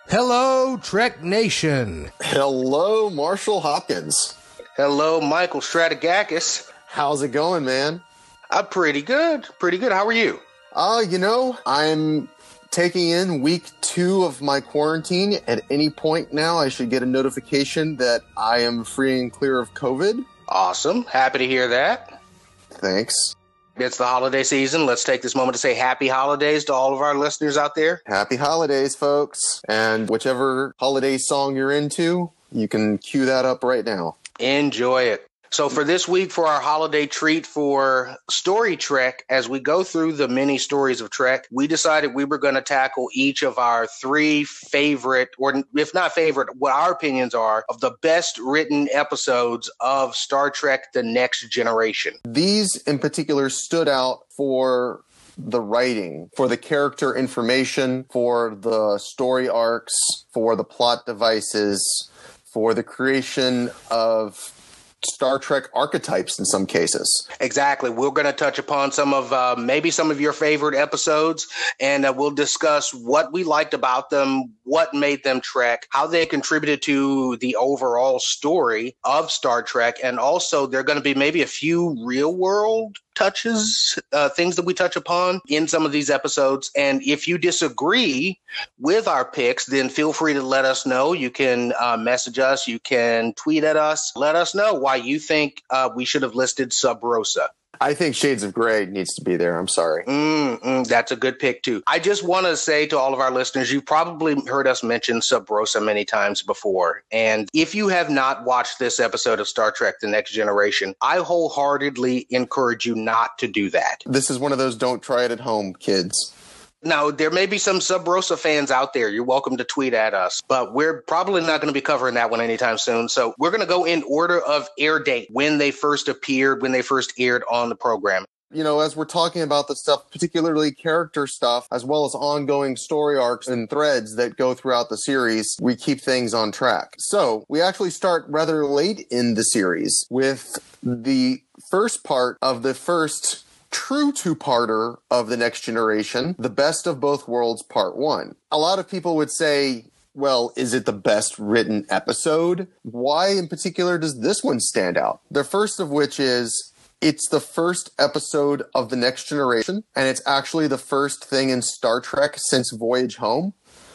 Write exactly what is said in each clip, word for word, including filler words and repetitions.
Hello, Trek Nation. Hello, Marshall Hopkins. Hello, Michael Strategakis. How's it going, man? I'm pretty good. Pretty good. How are you? Uh, you know, I'm taking in week two of my quarantine. At any point now, I should get a notification that I am free and clear of COVID. Awesome. Happy to hear that. Thanks. It's the holiday season. Let's take this moment to say happy holidays to all of our listeners out there. Happy holidays, folks. And whichever holiday song you're into, you can cue that up right now. Enjoy it. So for this week, for our holiday treat for Story Trek, as we go through the many stories of Trek, we decided we were going to tackle each of our three favorite, or if not favorite, what our opinions are of the best written episodes of Star Trek: The Next Generation. These in particular stood out for the writing, for the character information, for the story arcs, for the plot devices, for the creation of Star Trek archetypes in some cases. Exactly. We're going to touch upon some of uh, maybe some of your favorite episodes, and uh, we'll discuss what we liked about them, what made them Trek, how they contributed to the overall story of Star Trek, and also there are going to be maybe a few real world touches, uh, things that we touch upon in some of these episodes. And if you disagree with our picks, then feel free to let us know. You can uh, message us. You can tweet at us. Let us know why you think uh, we should have listed Sub Rosa. I think Shades of Grey needs to be there. I'm sorry. Mm, mm, that's a good pick, too. I just want to say to all of our listeners, you've probably heard us mention Sub Rosa many times before. And if you have not watched this episode of Star Trek: The Next Generation, I wholeheartedly encourage you not to do that. This is one of those don't try it at home, kids. Now, there may be some Sub Rosa fans out there. You're welcome to tweet at us, but we're probably not going to be covering that one anytime soon. So we're going to go in order of air date, when they first appeared, when they first aired on the program. You know, as we're talking about the stuff, particularly character stuff, as well as ongoing story arcs and threads that go throughout the series, we keep things on track. So we actually start rather late in the series with the first part of the first true two-parter of The Next Generation, The Best of Both Worlds Part one. A lot of people would say, well, is it the best written episode? Why in particular does this one stand out? The first of which is, it's the first episode of The Next Generation, and it's actually the first thing in Star Trek since Voyage Home,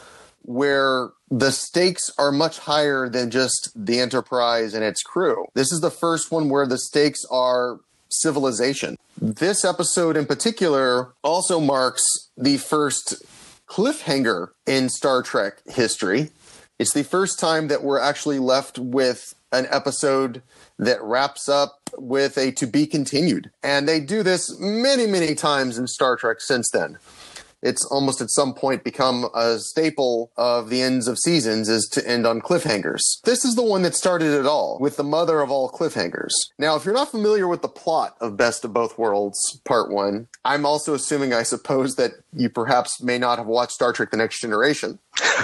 where the stakes are much higher than just the Enterprise and its crew. This is the first one where the stakes are civilization. This episode in particular also marks the first cliffhanger in Star Trek history. It's the first time that we're actually left with an episode that wraps up with a to be continued. And they do this many, many times in Star Trek since then. It's almost at some point become a staple of the ends of seasons is to end on cliffhangers. This is the one that started it all, with the mother of all cliffhangers. Now, if you're not familiar with the plot of Best of Both Worlds Part one, I'm also assuming, I suppose, that you perhaps may not have watched Star Trek: The Next Generation.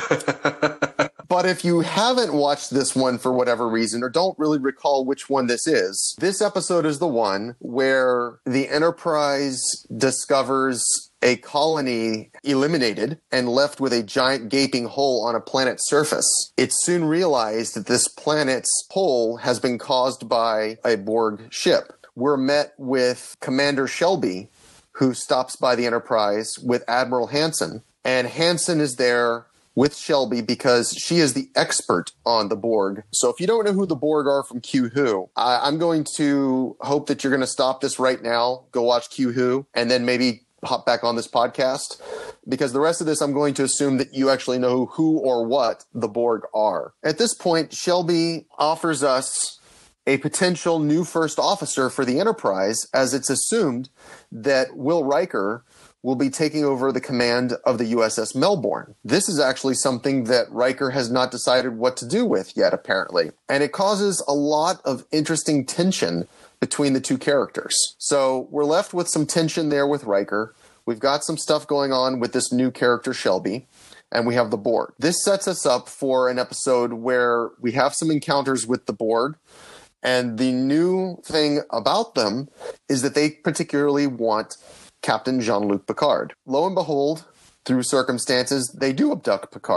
But if you haven't watched this one for whatever reason, or don't really recall which one this is, this episode is the one where the Enterprise discovers a colony eliminated and left with a giant gaping hole on a planet's surface. It's soon realized that this planet's hole has been caused by a Borg ship. We're met with Commander Shelby, who stops by the Enterprise with Admiral Hansen, and Hansen is there with Shelby because she is the expert on the Borg. So if you don't know who the Borg are from Q Who, I- I'm going to hope that you're going to stop this right now, go watch Q Who, and then maybe hop back on this podcast, because the rest of this I'm going to assume that you actually know who or what the Borg are. At this point, Shelby offers us a potential new first officer for the Enterprise, as it's assumed that Will Riker will be taking over the command of the U S S Melbourne. This is actually something that Riker has not decided what to do with yet, apparently. And it causes a lot of interesting tension between the two characters. So we're left with some tension there with Riker. We've got some stuff going on with this new character, Shelby, and we have the Borg. This sets us up for an episode where we have some encounters with the Borg, and the new thing about them is that they particularly want Captain Jean-Luc Picard. Lo and behold, through circumstances, they do abduct Picard,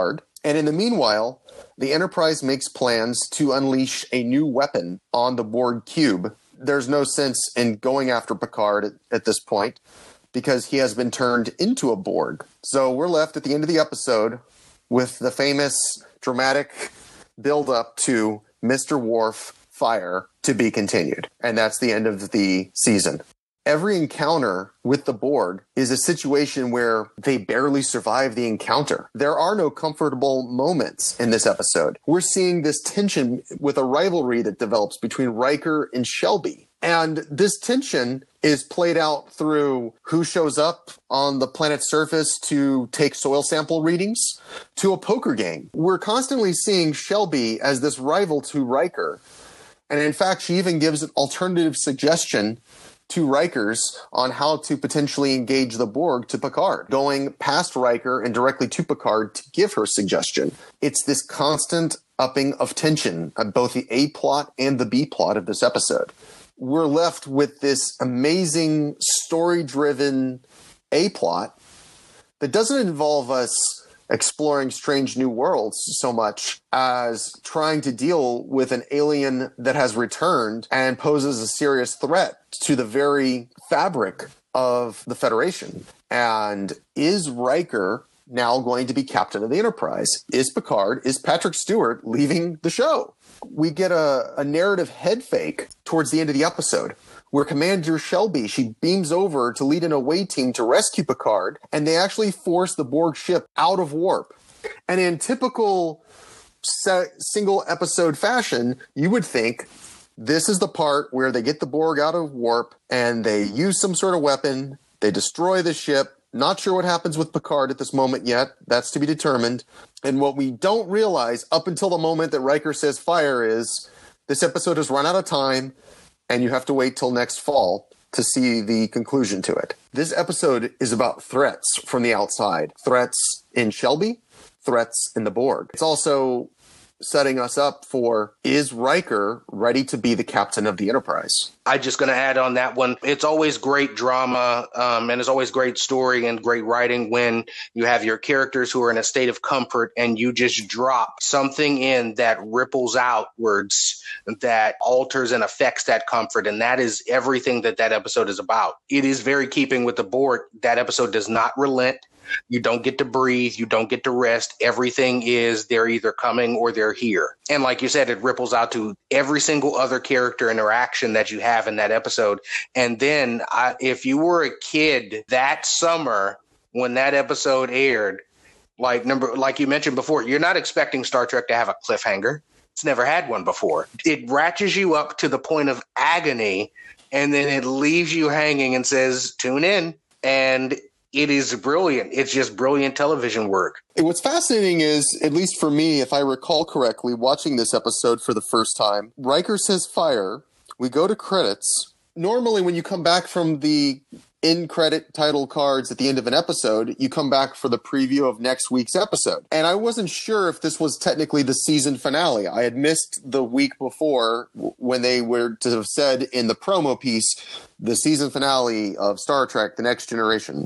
And in the meanwhile, the Enterprise makes plans to unleash a new weapon on the Borg cube. There's no sense in going after Picard at, at this point because he has been turned into a Borg. So we're left at the end of the episode with the famous dramatic build-up to Mister Worf fire to be continued. And that's the end of the season. Every encounter with the Borg is a situation where they barely survive the encounter. There are no comfortable moments in this episode. We're seeing this tension with a rivalry that develops between Riker and Shelby. And this tension is played out through who shows up on the planet's surface to take soil sample readings to a poker game. We're constantly seeing Shelby as this rival to Riker. And in fact, she even gives an alternative suggestion to Rikers on how to potentially engage the Borg to Picard, going past Riker and directly to Picard to give her suggestion. It's this constant upping of tension on both the A plot and the B plot of this episode. We're left with this amazing story-driven A plot that doesn't involve us exploring strange new worlds so much as trying to deal with an alien that has returned and poses a serious threat to the very fabric of the Federation. And is Riker now going to be captain of the Enterprise? Is Picard, is Patrick Stewart leaving the show? We get a, a narrative head fake towards the end of the episode where Commander Shelby, she beams over to lead an away team to rescue Picard, and they actually force the Borg ship out of warp. And in typical se- single episode fashion, you would think this is the part where they get the Borg out of warp and they use some sort of weapon, they destroy the ship. Not sure what happens with Picard at this moment yet. That's to be determined. And what we don't realize up until the moment that Riker says fire is this episode has run out of time and you have to wait till next fall to see the conclusion to it. This episode is about threats from the outside. Threats in Shelby, threats in the Borg. It's also setting us up for, is Riker ready to be the captain of the Enterprise? I'm just going to add on that one. It's always great drama, um, and it's always great story and great writing when you have your characters who are in a state of comfort and you just drop something in that ripples outwards that alters and affects that comfort. And that is everything that that episode is about. It is very keeping with the Borg. That episode does not relent. You don't get to breathe. You don't get to rest. Everything is they're either coming or they're here. And like you said, it ripples out to every single other character interaction that you have in that episode. And then I, if you were a kid that summer when that episode aired, like number, like you mentioned before, you're not expecting Star Trek to have a cliffhanger. It's never had one before. It ratchets you up to the point of agony, and then it leaves you hanging and says, tune in. And it is brilliant. It's just brilliant television work. What's fascinating is, at least for me, if I recall correctly, watching this episode for the first time, Riker says fire. We go to credits. Normally, when you come back from the in-credit title cards at the end of an episode, you come back for the preview of next week's episode. And I wasn't sure if this was technically the season finale. I had missed the week before when they were to have said in the promo piece, the season finale of Star Trek, The Next Generation,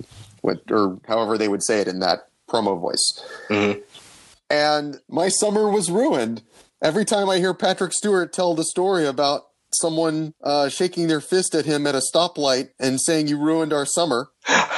or however they would say it in that promo voice. Mm-hmm. And my summer was ruined. Every time I hear Patrick Stewart tell the story about someone uh, shaking their fist at him at a stoplight and saying, you ruined our summer,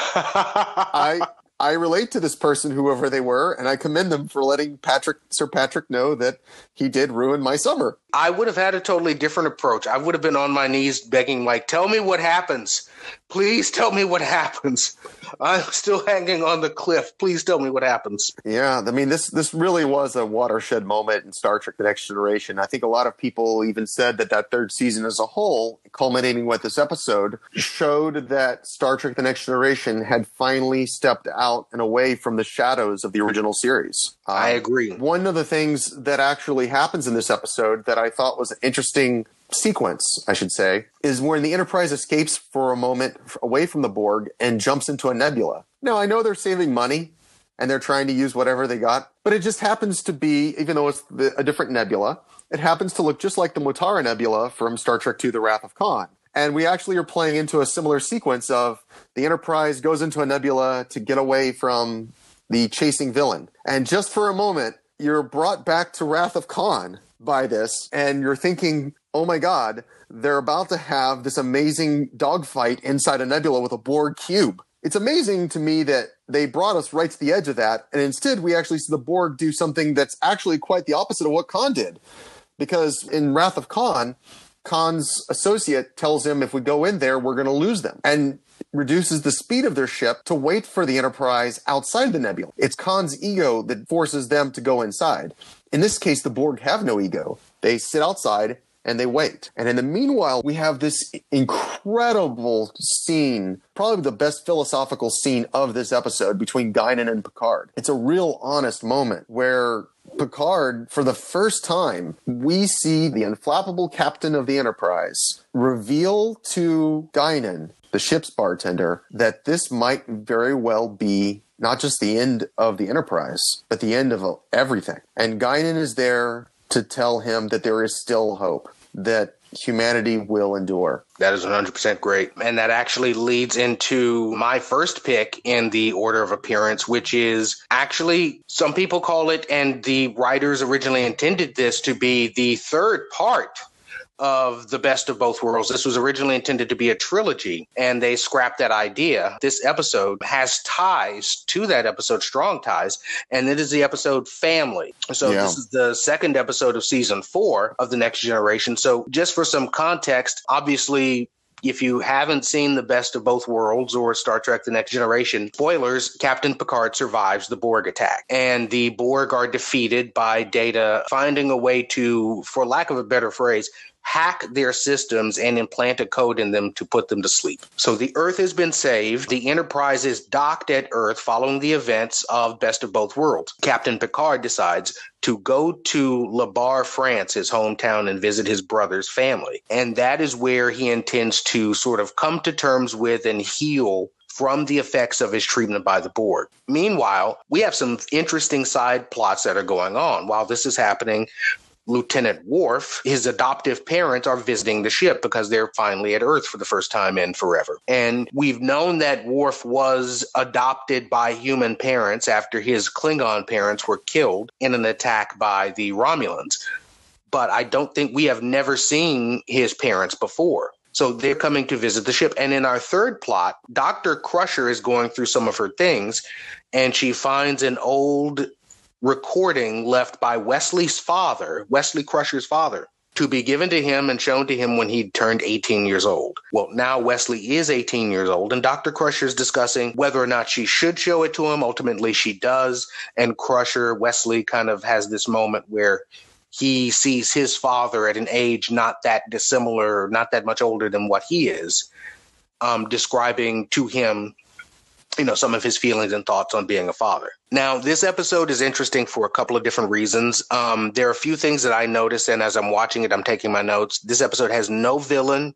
I I relate to this person, whoever they were, and I commend them for letting Patrick, Sir Patrick know that he did ruin my summer. I would have had a totally different approach. I would have been on my knees begging, like, tell me what happens. Please tell me what happens. I'm still hanging on the cliff. Please tell me what happens. Yeah, I mean, this this really was a watershed moment in Star Trek The Next Generation. I think a lot of people even said that that third season as a whole, culminating with this episode, showed that Star Trek The Next Generation had finally stepped out and away from the shadows of the original series. Um, I agree. One of the things that actually happens in this episode that I thought was an interesting sequence, I should say, is when the Enterprise escapes for a moment away from the Borg and jumps into a nebula. Now, I know they're saving money and they're trying to use whatever they got, but it just happens to be, even though it's the, a different nebula, it happens to look just like the Mutara Nebula from Star Trek two, The Wrath of Khan. And we actually are playing into a similar sequence of the Enterprise goes into a nebula to get away from the chasing villain. And just for a moment, you're brought back to Wrath of Khan by this, and you're thinking, oh my god, they're about to have this amazing dogfight inside a nebula with a Borg cube. It's amazing to me that they brought us right to the edge of that, and instead we actually see the Borg do something that's actually quite the opposite of what Khan did. Because in Wrath of Khan, Khan's associate tells him if we go in there, we're going to lose them, and reduces the speed of their ship to wait for the Enterprise outside the nebula. It's Khan's ego that forces them to go inside. In this case, the Borg have no ego. They sit outside and they wait. And in the meanwhile, we have this incredible scene, probably the best philosophical scene of this episode between Guinan and Picard. It's a real honest moment where Picard, for the first time, we see the unflappable captain of the Enterprise reveal to Guinan, the ship's bartender, that this might very well be not just the end of the Enterprise, but the end of everything. And Guinan is there to tell him that there is still hope, that humanity will endure. That is one hundred percent great. And that actually leads into my first pick in the order of appearance, which is actually, some people call it, and the writers originally intended this to be the third part of The Best of Both Worlds. This was originally intended to be a trilogy, and they scrapped that idea. This episode has ties to that episode, strong ties, and it is the episode Family. So yeah. This is the second episode of season four of The Next Generation. So just for some context, obviously, if you haven't seen The Best of Both Worlds or Star Trek The Next Generation, spoilers, Captain Picard survives the Borg attack. And the Borg are defeated by Data finding a way to, for lack of a better phrase, hack their systems and implant a code in them to put them to sleep. So the Earth has been saved. The Enterprise is docked at Earth following the events of Best of Both Worlds. Captain Picard decides to go to Le Bar, France, his hometown, and visit his brother's family. And that is where he intends to sort of come to terms with and heal from the effects of his treatment by the Borg. Meanwhile, we have some interesting side plots that are going on. While this is happening, Lieutenant Worf, his adoptive parents, are visiting the ship because they're finally at Earth for the first time in forever. And we've known that Worf was adopted by human parents after his Klingon parents were killed in an attack by the Romulans. But I don't think we have never seen his parents before. So they're coming to visit the ship. And in our third plot, Doctor Crusher is going through some of her things, and she finds an old recording left by Wesley's father, Wesley Crusher's father, to be given to him and shown to him when he turned eighteen years old. Well, now Wesley is eighteen years old, and Doctor Crusher is discussing whether or not she should show it to him. Ultimately, she does, and Crusher, Wesley, kind of has this moment where he sees his father at an age not that dissimilar, not that much older than what he is, um, describing to him, you know, some of his feelings and thoughts on being a father. Now, this episode is interesting for a couple of different reasons. Um, there are a few things that I noticed, and as I'm watching it, I'm taking my notes. This episode has no villain,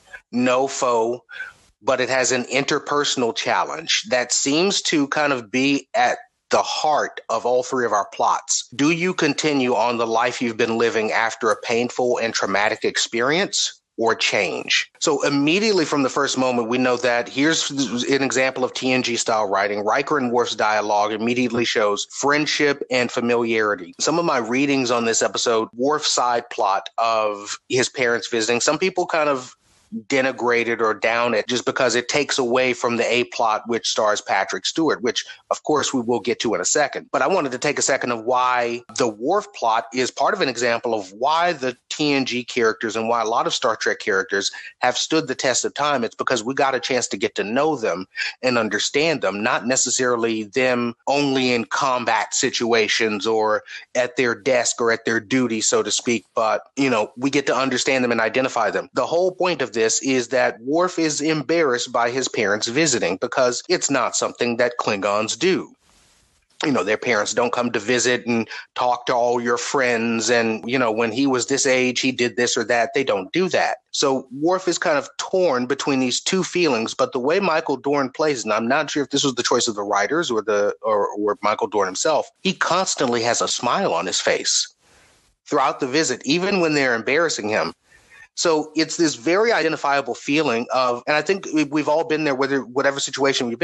no foe, but it has an interpersonal challenge that seems to kind of be at the heart of all three of our plots. Do you continue on the life you've been living after a painful and traumatic experience, or change? So immediately from the first moment, we know that here's an example of T N G-style writing. Riker and Worf's dialogue immediately shows friendship and familiarity. Some of my readings on this episode, Worf's side plot of his parents visiting, some people kind of denigrated or down it just because it takes away from the A plot, which stars Patrick Stewart, which of course we will get to in a second. But I wanted to take a second of why the Worf plot is part of an example of why the T N G characters and why a lot of Star Trek characters have stood the test of time. It's because we got a chance to get to know them and understand them, not necessarily them only in combat situations or at their desk or at their duty, so to speak, but, you know, we get to understand them and identify them. The whole point of this is that Worf is embarrassed by his parents visiting because it's not something that Klingons do. You know, their parents don't come to visit and talk to all your friends. And, you know, when he was this age, he did this or that. They don't do that. So Worf is kind of torn between these two feelings. But the way Michael Dorn plays, and I'm not sure if this was the choice of the writers or the or, or Michael Dorn himself, he constantly has a smile on his face throughout the visit, even when they're embarrassing him. So it's this very identifiable feeling of, and I think we've all been there, whether whatever situation we've been in,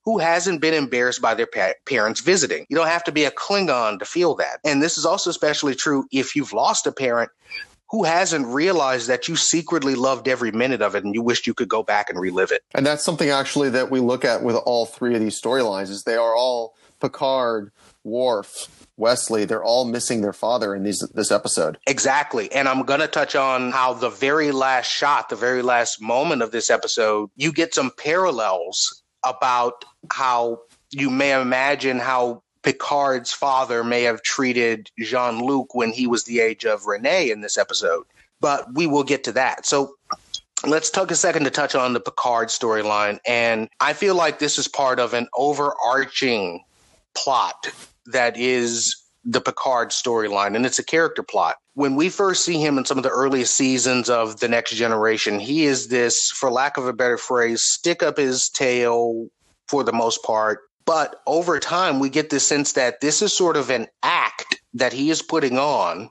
who hasn't been embarrassed by their pa- parents visiting? You don't have to be a Klingon to feel that. And this is also especially true if you've lost a parent who hasn't realized that you secretly loved every minute of it and you wished you could go back and relive it. And that's something actually that we look at with all three of these storylines is they are all Picard, Worf, Wesley, they're all missing their father in these this episode. Exactly. And I'm going to touch on how the very last shot, the very last moment of this episode, you get some parallels about how you may imagine how Picard's father may have treated Jean-Luc when he was the age of Renee in this episode. But we will get to that. So let's take a second to touch on the Picard storyline. And I feel like this is part of an overarching plot that is the Picard storyline, and it's a character plot. When we first see him in some of the earliest seasons of The Next Generation, he is this, for lack of a better phrase, stick up his tail for the most part. But over time, we get this sense that this is sort of an act that he is putting on,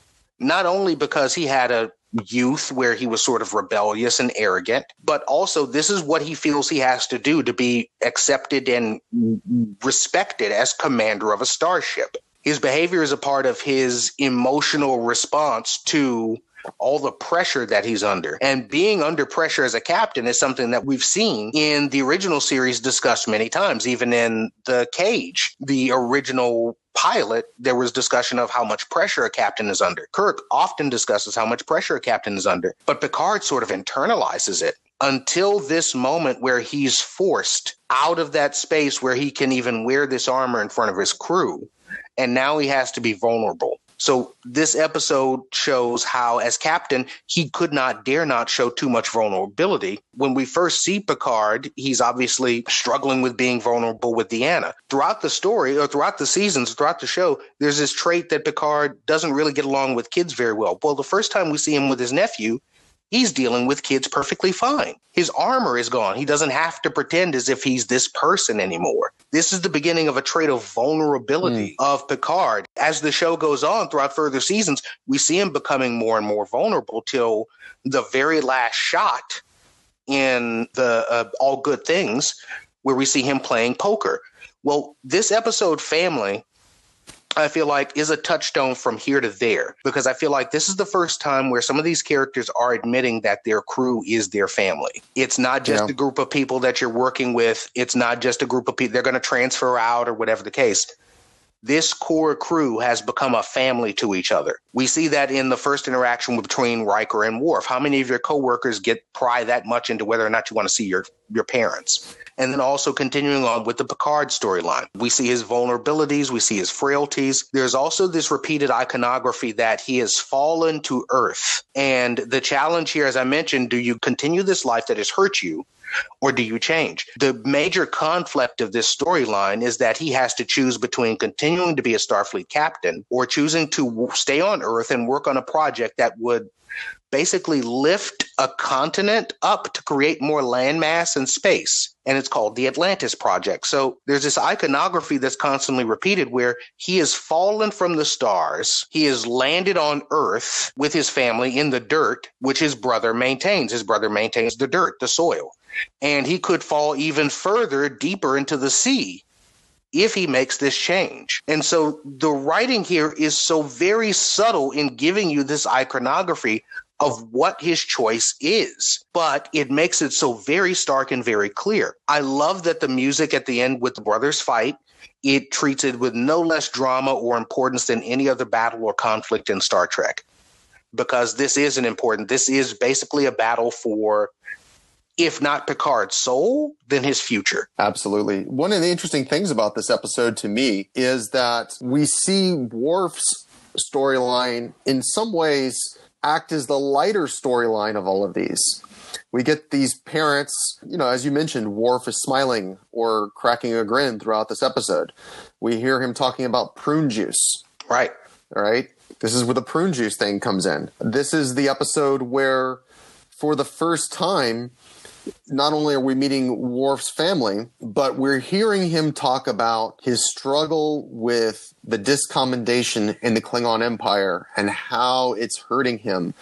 not only because he had a youth where he was sort of rebellious and arrogant, but also this is what he feels he has to do to be accepted and respected as commander of a starship. His behavior is a part of his emotional response to all the pressure that he's under. And being under pressure as a captain is something that we've seen in the original series discussed many times. Even in The Cage, the original pilot, there was discussion of how much pressure a captain is under. Kirk often discusses how much pressure a captain is under, but Picard sort of internalizes it until this moment where he's forced out of that space where he can even wear this armor in front of his crew. And now he has to be vulnerable. So this episode shows how, as captain, he could not, dare not show too much vulnerability. When we first see Picard, he's obviously struggling with being vulnerable with Deanna. Throughout the story, or throughout the seasons, throughout the show, there's this trait that Picard doesn't really get along with kids very well. Well, the first time we see him with his nephew, he's dealing with kids perfectly fine. His armor is gone. He doesn't have to pretend as if he's this person anymore. This is the beginning of a trait of vulnerability mm. of Picard. As the show goes on throughout further seasons, we see him becoming more and more vulnerable till the very last shot in the uh, All Good Things, where we see him playing poker. Well, this episode, Family, I feel like is a touchstone from here to there, because I feel like this is the first time where some of these characters are admitting that their crew is their family. It's not just yeah. a group of people that you're working with. It's not just a group of people they're going to transfer out or whatever the case. This core crew has become a family to each other. We see that in the first interaction between Riker and Worf. How many of your coworkers get pry that much into whether or not you want to see your, your parents? And then also continuing on with the Picard storyline. We see his vulnerabilities. We see his frailties. There's also this repeated iconography that he has fallen to Earth. And the challenge here, as I mentioned, do you continue this life that has hurt you, or do you change? The major conflict of this storyline is that he has to choose between continuing to be a Starfleet captain or choosing to stay on Earth and work on a project that would basically lift a continent up to create more landmass and space. And it's called the Atlantis Project. So there's this iconography that's constantly repeated where he has fallen from the stars. He has landed on Earth with his family in the dirt, which his brother maintains. His brother maintains the dirt, the soil. And he could fall even further, deeper into the sea if he makes this change. And so the writing here is so very subtle in giving you this iconography of what his choice is, but it makes it so very stark and very clear. I love that the music at the end with the brothers fight, it treats it with no less drama or importance than any other battle or conflict in Star Trek, because this is an important, this is basically a battle for, if not Picard's soul, then his future. Absolutely. One of the interesting things about this episode to me is that we see Worf's storyline in some ways act as the lighter storyline of all of these. We get these parents, you know, as you mentioned, Worf is smiling or cracking a grin throughout this episode. We hear him talking about prune juice. Right. All right. This is where the prune juice thing comes in. This is the episode where, for the first time, not only are we meeting Worf's family, but we're hearing him talk about his struggle with the discommendation in the Klingon Empire and how it's hurting him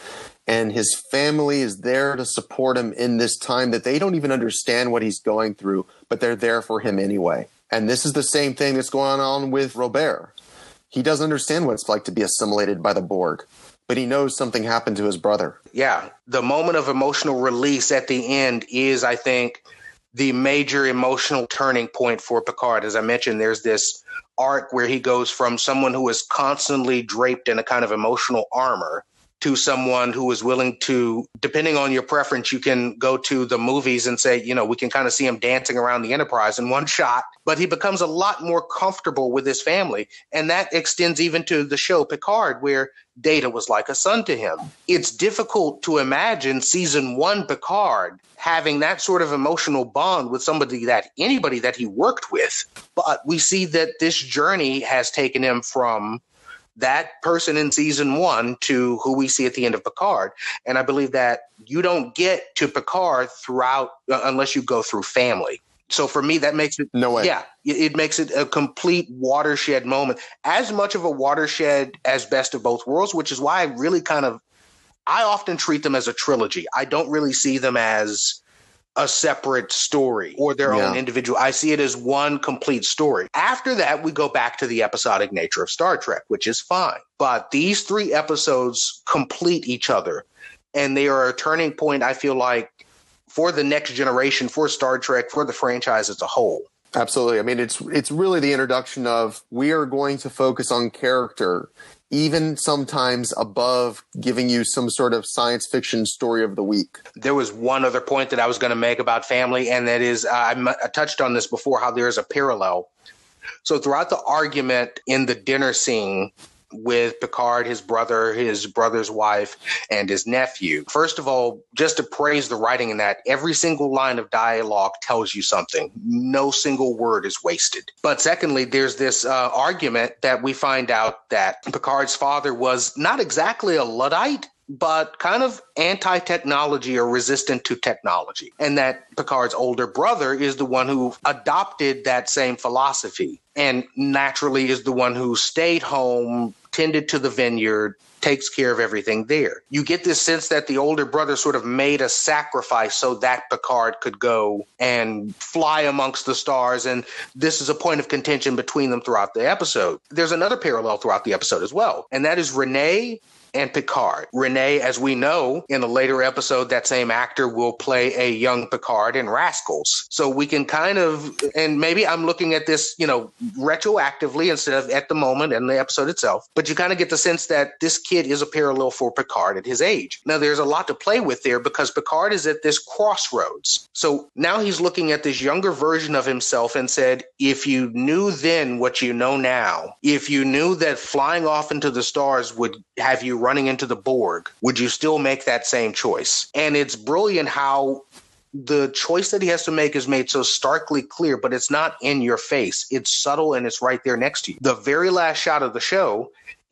and his family is there to support him in this time that they don't even understand what he's going through, but they're there for him anyway. And this is the same thing that's going on with Robert. He doesn't understand what it's like to be assimilated by the Borg, but he knows something happened to his brother. Yeah. The moment of emotional release at the end is, I think, the major emotional turning point for Picard. As I mentioned, there's this arc where he goes from someone who is constantly draped in a kind of emotional armor to someone who is willing to, depending on your preference, you can go to the movies and say, you know, we can kind of see him dancing around the Enterprise in one shot, but he becomes a lot more comfortable with his family. And that extends even to the show Picard, where Data was like a son to him. It's difficult to imagine season one Picard having that sort of emotional bond with somebody that anybody that he worked with. But we see that this journey has taken him from that person in season one to who we see at the end of Picard. And I believe that you don't get to Picard throughout uh, unless you go through family. So for me, that makes it no way. Yeah, it, it makes it a complete watershed moment, as much of a watershed as Best of Both Worlds, which is why I really kind of I often treat them as a trilogy. I don't really see them as a separate story or their yeah. own individual. I see it as one complete story. After that, we go back to the episodic nature of Star Trek, which is fine. But these three episodes complete each other, and they are a turning point, I feel like, for the next generation, for Star Trek, for the franchise as a whole. Absolutely. I mean, it's it's really the introduction of, we are going to focus on character, even sometimes above giving you some sort of science fiction story of the week. There was one other point that I was going to make about family, and that is, uh, I, I touched on this before, how there is a parallel. So throughout the argument in the dinner scene with Picard, his brother, his brother's wife, and his nephew, first of all, just to praise the writing in that, every single line of dialogue tells you something. No single word is wasted. But secondly, there's this uh, argument that we find out that Picard's father was not exactly a Luddite, but kind of anti-technology or resistant to technology. And that Picard's older brother is the one who adopted that same philosophy and naturally is the one who stayed home, tended to the vineyard, takes care of everything there. You get this sense that the older brother sort of made a sacrifice so that Picard could go and fly amongst the stars. And this is a point of contention between them throughout the episode. There's another parallel throughout the episode as well, and that is Renee and Picard. Renee, as we know, in a later episode, that same actor will play a young Picard in Rascals. So we can kind of, and maybe I'm looking at this, you know, retroactively instead of at the moment in the episode itself, but you kind of get the sense that this kid is a parallel for Picard at his age. Now, there's a lot to play with there because Picard is at this crossroads. So now he's looking at this younger version of himself and said, if you knew then what you know now, if you knew that flying off into the stars would have you running into the Borg, would you still make that same choice? And it's brilliant how the choice that he has to make is made so starkly clear, but it's not in your face. It's subtle and it's right there next to you. The very last shot of the show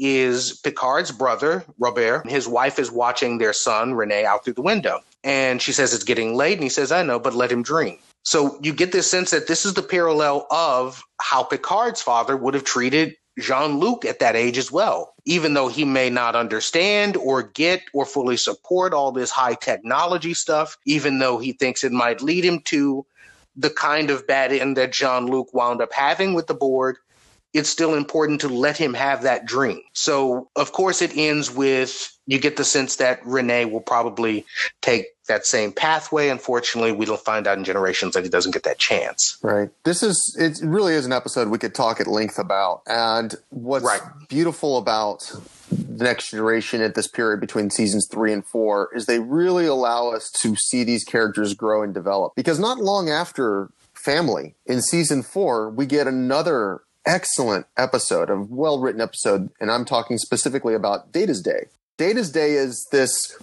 is Picard's brother, Robert. His wife is watching their son, Renee, out through the window. And she says, it's getting late. And he says, I know, but let him dream. So you get this sense that this is the parallel of how Picard's father would have treated Jean-Luc at that age as well, even though he may not understand or get or fully support all this high technology stuff, even though he thinks it might lead him to the kind of bad end that Jean-Luc wound up having with the Borg. It's still important to let him have that dream. So, of course, it ends with, you get the sense that Renee will probably take that same pathway. Unfortunately, we don't find out in Generations that he doesn't get that chance. Right. This is, it really is an episode we could talk at length about. And what's right. beautiful about The Next Generation at this period between seasons three and four is they really allow us to see these characters grow and develop. Because not long after Family, in season four, we get another excellent episode, a well-written episode, and I'm talking specifically about Data's Day. Data's Day is this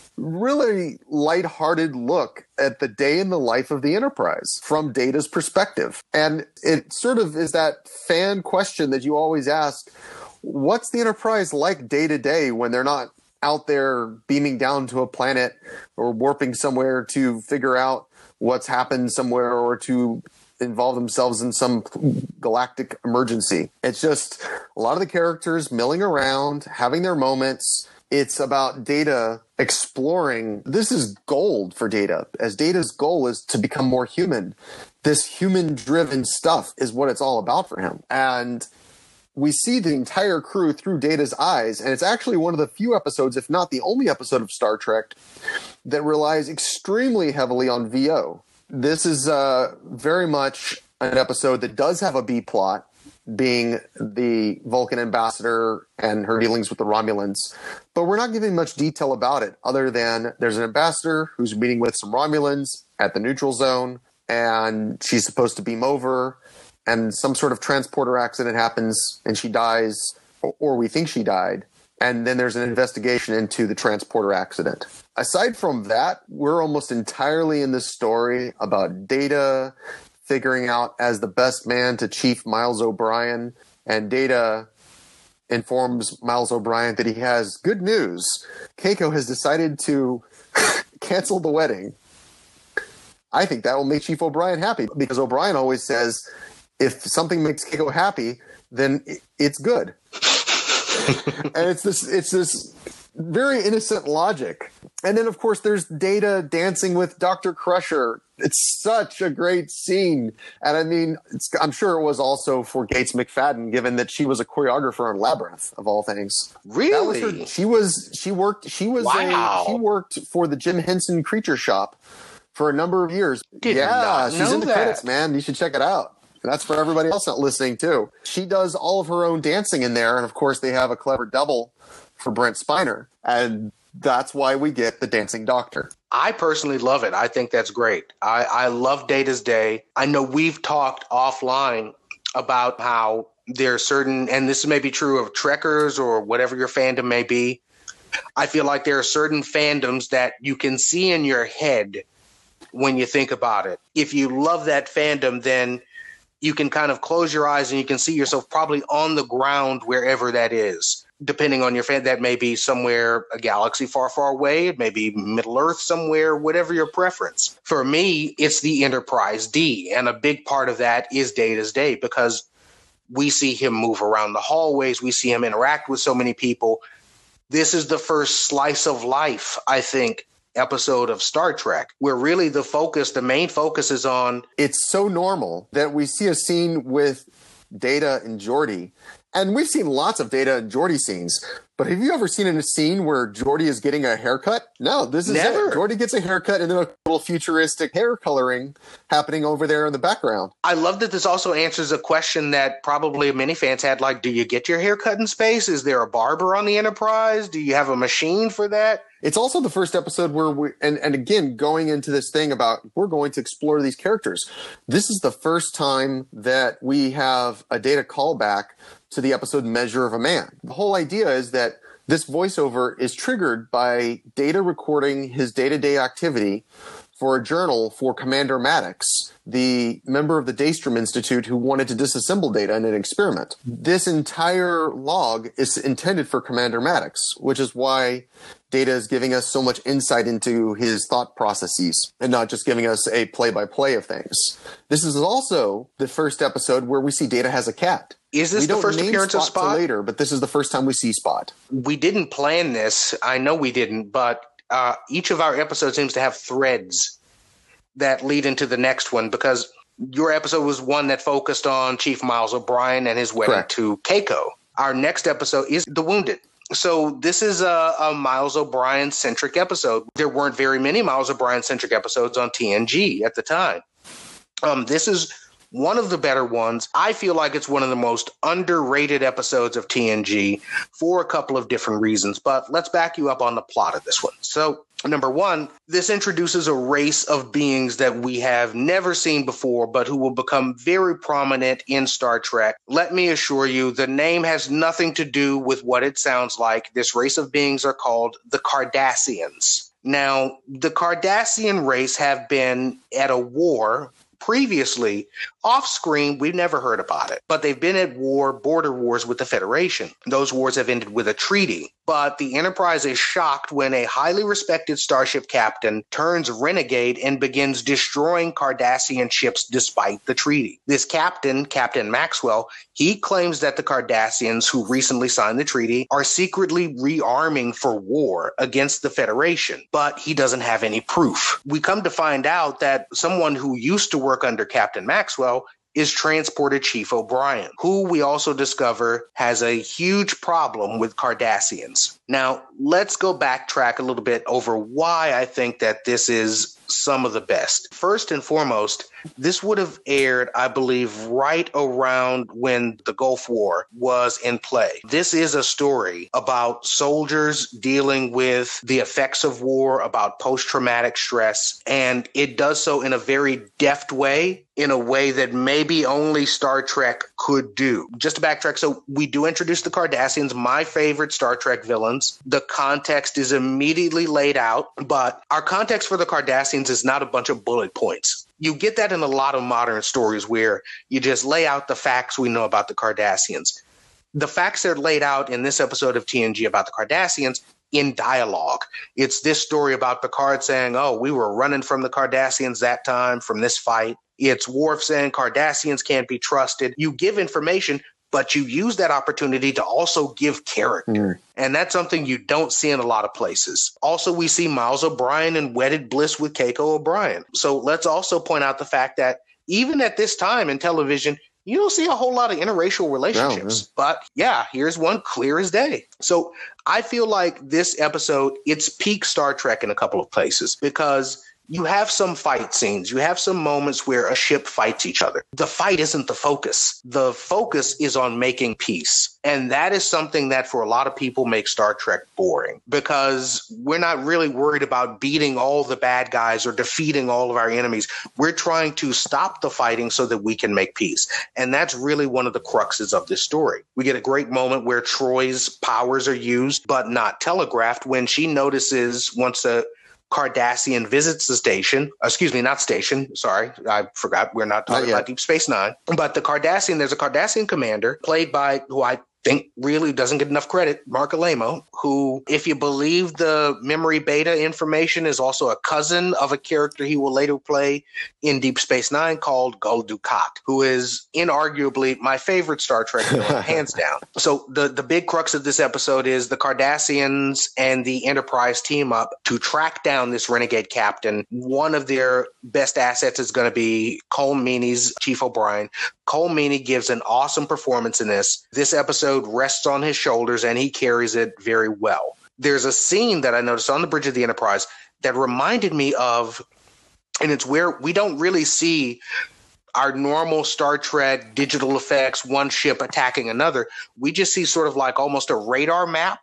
really lighthearted look at the day in the life of the Enterprise from Data's perspective. And it sort of is that fan question that you always ask, what's the Enterprise like day to day when they're not out there beaming down to a planet or warping somewhere to figure out what's happened somewhere or to involve themselves in some galactic emergency? It's just a lot of the characters milling around, having their moments, It's about Data exploring. This is gold for Data, as Data's goal is to become more human. This human-driven stuff is what it's all about for him. And we see the entire crew through Data's eyes, and it's actually one of the few episodes, if not the only episode of Star Trek, that relies extremely heavily on V O. This is uh, very much an episode that does have a B plot, being the Vulcan ambassador and her dealings with the Romulans. But we're not giving much detail about it, other than there's an ambassador who's meeting with some Romulans at the neutral zone, and she's supposed to beam over, and some sort of transporter accident happens, and she dies, or we think she died. And then there's an investigation into the transporter accident. Aside from that, we're almost entirely in this story about Data figuring out as the best man to Chief Miles O'Brien, and Data informs Miles O'Brien that he has good news. Keiko has decided to cancel the wedding. I think that will make Chief O'Brien happy, because O'Brien always says, if something makes Keiko happy, then it's good. And it's this, it's this very innocent logic. And then, of course, there's Data dancing with Doctor Crusher. It's such a great scene. And I mean, it's, I'm sure it was also for Gates McFadden, given that she was a choreographer on Labyrinth, of all things. Really? That was her, she was, she worked, she was wow. a, she worked for the Jim Henson Creature Shop for a number of years. Did yeah, not she's know in the that. credits, man. You should check it out. And that's for everybody else not listening, too. She does all of her own dancing in there. And, of course, they have a clever double for Brent Spiner. And that's why we get the Dancing Doctor. I personally love it. I think that's great. I, I love Data's Day. I know we've talked offline about how there are certain, and this may be true of Trekkers or whatever your fandom may be, I feel like there are certain fandoms that you can see in your head when you think about it. If you love that fandom, then you can kind of close your eyes and you can see yourself probably on the ground wherever that is. Depending on your fan, that may be somewhere, a galaxy far, far away. It may be Middle Earth somewhere, whatever your preference. For me, it's the Enterprise D. And a big part of that is Data's Day, because we see him move around the hallways. We see him interact with so many people. This is the first slice of life, I think, episode of Star Trek, where really the focus, the main focus is on... It's so normal that we see a scene with Data and Geordi. And we've seen lots of Data and Geordi scenes, but have you ever seen in a scene where Geordi is getting a haircut? No, this is Never. it. Geordi gets a haircut and then a little futuristic hair coloring happening over there in the background. I love that this also answers a question that probably many fans had, like, do you get your hair cut in space? Is there a barber on the Enterprise? Do you have a machine for that? It's also the first episode where we, and, and again, going into this thing about we're going to explore these characters. This is the first time that we have a Data callback to the episode Measure of a Man. The whole idea is that this voiceover is triggered by Data recording his day-to-day activity for a journal for Commander Maddox, the member of the Daystrom Institute who wanted to disassemble Data in an experiment. This entire log is intended for Commander Maddox, which is why Data is giving us so much insight into his thought processes and not just giving us a play-by-play of things. This is also the first episode where we see Data has a cat. Is this we the don't first name appearance of Spot till Spot? later, but this is the first time we see Spot. We didn't plan this. I know we didn't, but uh, each of our episodes seems to have threads that lead into the next one, because your episode was one that focused on Chief Miles O'Brien and his wedding Correct. to Keiko. Our next episode is The Wounded. So this is a, a Miles O'Brien-centric episode. There weren't very many Miles O'Brien-centric episodes on T N G at the time. Um, this is one of the better ones. I feel like it's one of the most underrated episodes of T N G for a couple of different reasons, but let's back you up on the plot of this one. So, number one, this introduces a race of beings that we have never seen before, but who will become very prominent in Star Trek. Let me assure you, the name has nothing to do with what it sounds like. This race of beings are called the Cardassians. Now, the Cardassian race have been at a war previously. Off screen, we've never heard about it, but they've been at war, border wars with the Federation. Those wars have ended with a treaty. but the Enterprise is shocked when a highly respected starship captain turns renegade and begins destroying Cardassian ships despite the treaty. This captain, Captain Maxwell, he claims that the Cardassians who recently signed the treaty are secretly rearming for war against the Federation, but he doesn't have any proof. We come to find out that someone who used to work under Captain Maxwell is Transporter Chief O'Brien, who we also discover has a huge problem with Cardassians. Now, let's go backtrack a little bit over why I think that this is some of the best. First and foremost, this would have aired, I believe, right around when the Gulf War was in play. This is a story about soldiers dealing with the effects of war, about post-traumatic stress, and it does so in a very deft way, in a way that maybe only Star Trek could do. Just to backtrack, so we do introduce the Cardassians, my favorite Star Trek villains. The context is immediately laid out, but our context for the Cardassians is not a bunch of bullet points. You get that in a lot of modern stories where you just lay out the facts we know about the Cardassians. The facts that are laid out in this episode of T N G about the Cardassians in dialogue. It's this story about Picard saying, oh, we were running from the Cardassians that time from this fight. It's Worf saying Cardassians can't be trusted. You give information, but you use that opportunity to also give character. Mm. And that's something you don't see in a lot of places. Also, we see Miles O'Brien in wedded bliss with Keiko O'Brien. So let's also point out the fact that even at this time in television, you don't see a whole lot of interracial relationships. No, but yeah, here's one clear as day. So I feel like this episode, it's peak Star Trek in a couple of places because you have some fight scenes. You have some moments where a ship fights each other. The fight isn't the focus. The focus is on making peace. And that is something that for a lot of people makes Star Trek boring because we're not really worried about beating all the bad guys or defeating all of our enemies. We're trying to stop the fighting so that we can make peace. And that's really one of the cruxes of this story. We get a great moment where Troy's powers are used, but not telegraphed when she notices once a Cardassian visits the station, excuse me, not station. Sorry, I forgot. We're not talking not about Deep Space Nine, but the Cardassian, there's a Cardassian commander played by who I think really doesn't get enough credit, Mark Alamo, who, if you believe the memory beta information, is also a cousin of a character he will later play in Deep Space Nine called Gul Dukat, who is inarguably my favorite Star Trek villain, hands down. So the, the big crux of this episode is the Cardassians and the Enterprise team up to track down this renegade captain. One of their best assets is going to be Colm Meaney's Chief O'Brien. Colm Meaney gives an awesome performance in this. This episode rests on his shoulders, and he carries it very well. There's a scene that I noticed on the bridge of the Enterprise that reminded me of, and it's where we don't really see our normal Star Trek digital effects, one ship attacking another. We just see sort of like almost a radar map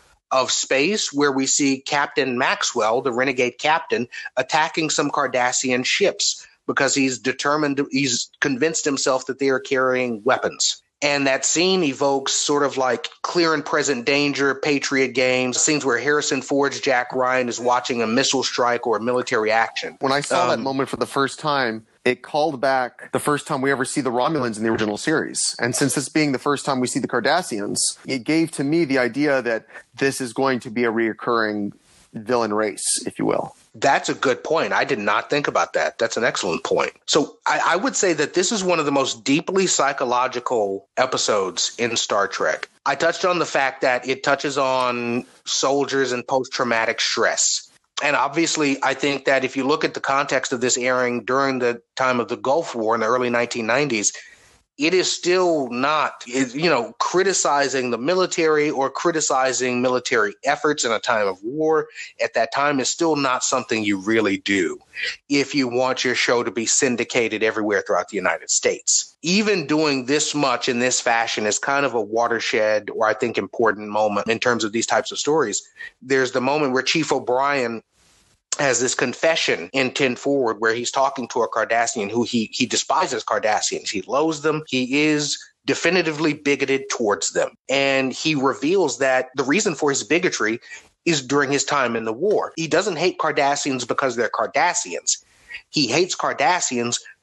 of space where we see Captain Maxwell, the renegade captain, attacking some Cardassian ships because he's determined, he's convinced himself that they are carrying weapons. And that scene evokes sort of like clear and present danger, Patriot games, scenes where Harrison Ford's Jack Ryan is watching a missile strike or a military action. When I saw um, that moment for the first time, it called back the first time we ever see the Romulans in the original series. And since this being the first time we see the Cardassians, it gave to me the idea that this is going to be a reoccurring villain race, if you will. That's a good point. I did not think about that. That's an excellent point. So I, I would say that this is one of the most deeply psychological episodes in Star Trek. I touched on the fact that it touches on soldiers and post-traumatic stress. And obviously, I think that if you look at the context of this airing during the time of the Gulf War in the early nineteen nineties, it is still not, you know, criticizing the military or criticizing military efforts in a time of war at that time is still not something you really do if you want your show to be syndicated everywhere throughout the United States. Even doing this much in this fashion is kind of a watershed or I think important moment in terms of these types of stories. There's the moment where Chief O'Brien has this confession in ten Forward where he's talking to a Cardassian who he he despises Cardassians. He loathes them. He is definitively bigoted towards them. And he reveals that the reason for his bigotry is during his time in the war. He doesn't hate Cardassians because they're Cardassians. He hates Cardassians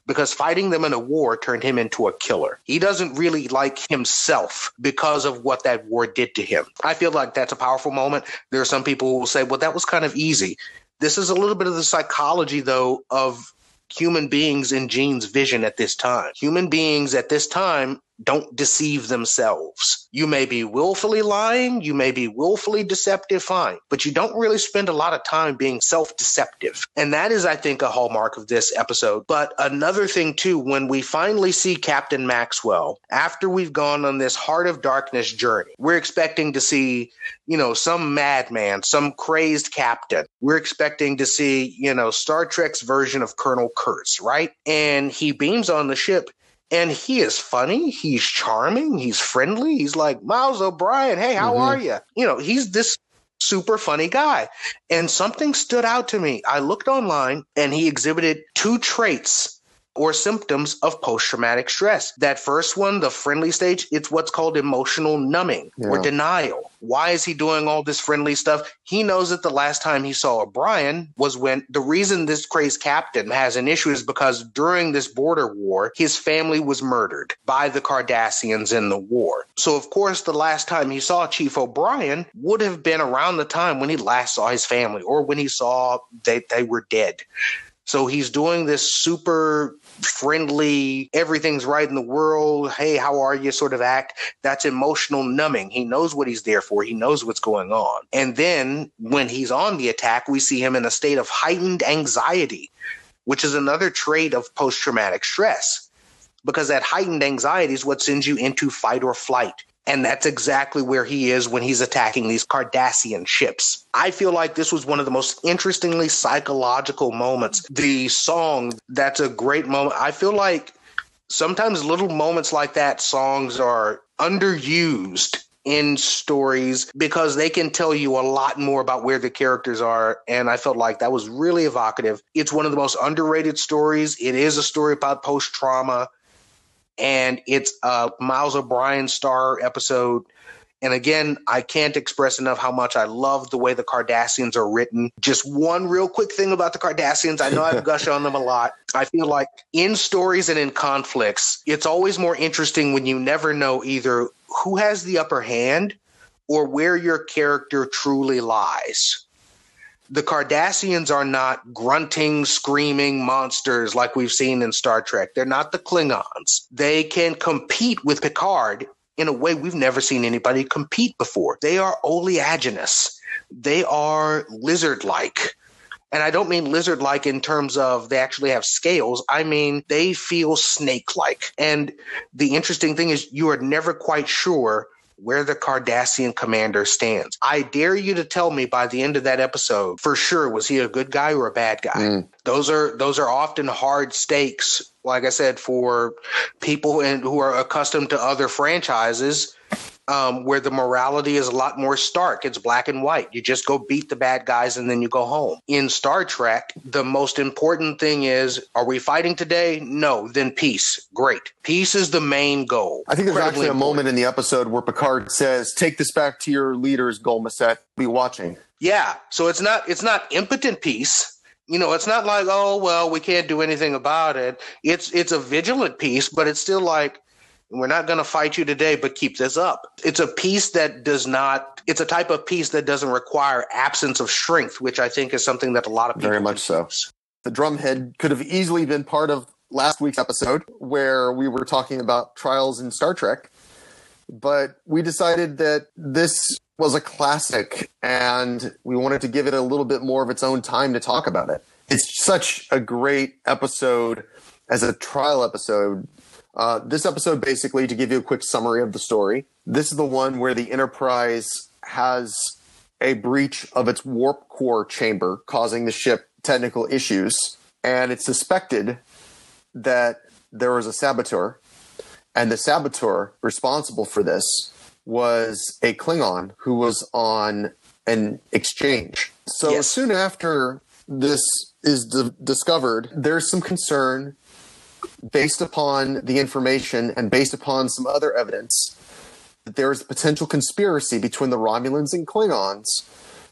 because fighting them in a war turned him into a killer. He doesn't really like himself because of what that war did to him. I feel like that's a powerful moment. There are some people who will say, well, that was kind of easy. This is a little bit of the psychology, though, of human beings in Gene's vision at this time. Human beings at this time don't deceive themselves. You may be willfully lying, you may be willfully deceptive, fine, but you don't really spend a lot of time being self-deceptive. And that is, I think, a hallmark of this episode. But another thing, too, when we finally see Captain Maxwell, after we've gone on this Heart of Darkness journey, we're expecting to see, you know, some madman, some crazed captain. We're expecting to see, you know, Star Trek's version of Colonel Kurtz, right? And he beams on the ship. And he is funny. He's charming. He's friendly. He's like, Miles O'Brien, hey, how mm-hmm. are you? You know, he's this super funny guy. And something stood out to me. I looked online and he exhibited two traits or symptoms of post-traumatic stress. That first one, the friendly stage, it's what's called emotional numbing yeah. or denial. Why is he doing all this friendly stuff? He knows that the last time he saw O'Brien was when the reason this crazed captain has an issue is because during this border war, his family was murdered by the Cardassians in the war. So, of course, the last time he saw Chief O'Brien would have been around the time when he last saw his family or when he saw they, they were dead. So he's doing this super friendly, everything's right in the world, hey, how are you sort of act. That's emotional numbing. He knows what he's there for. He knows what's going on. And then when he's on the attack, we see him in a state of heightened anxiety, which is another trait of post-traumatic stress, because that heightened anxiety is what sends you into fight or flight. And that's exactly where he is when he's attacking these Cardassian ships. I feel like this was one of the most interestingly psychological moments. The song, that's a great moment. I feel like sometimes little moments like that, songs are underused in stories because they can tell you a lot more about where the characters are. And I felt like that was really evocative. It's one of the most underrated stories. It is a story about post-trauma. And it's a Miles O'Brien star episode. And again, I can't express enough how much I love the way the Cardassians are written. Just one real quick thing about the Cardassians. I know I've gushed on them a lot. I feel like in stories and in conflicts, it's always more interesting when you never know either who has the upper hand or where your character truly lies. The Cardassians are not grunting, screaming monsters like we've seen in Star Trek. They're not the Klingons. They can compete with Picard in a way we've never seen anybody compete before. They are oleaginous. They are lizard-like. And I don't mean lizard-like in terms of they actually have scales. I mean, they feel snake-like. And the interesting thing is you are never quite sure where the Cardassian commander stands. I dare you to tell me by the end of that episode, for sure, was he a good guy or a bad guy? Mm. Those are those are often hard stakes, like I said, for people in, who are accustomed to other franchises um, where the morality is a lot more stark. It's black and white. You just go beat the bad guys and then you go home. In Star Trek, the most important thing is, are we fighting today? No. Then peace. Great. Peace is the main goal. I think there's actually a moment in the episode where Picard says, take this back to your leaders, Golmasset. Be watching. Yeah. So it's not it's not impotent peace. You know, it's not like, oh, well, we can't do anything about it. It's it's a vigilant peace, but it's still like, we're not going to fight you today, but keep this up. It's a peace that does not, it's a type of peace that doesn't require absence of strength, which I think is something that a lot of people Very much so. The drumhead could have easily been part of last week's episode where we were talking about trials in Star Trek, but we decided that this was a classic and we wanted to give it a little bit more of its own time to talk about it. It's such a great episode as a trial episode. Uh, this episode, basically, to give you a quick summary of the story, this is the one where the Enterprise has a breach of its warp core chamber, causing the ship technical issues, and it's suspected that there was a saboteur, and the saboteur responsible for this was a Klingon who was on an exchange. So yes. Soon after this is d- discovered, there's some concern based upon the information and based upon some other evidence that there is a potential conspiracy between the Romulans and Klingons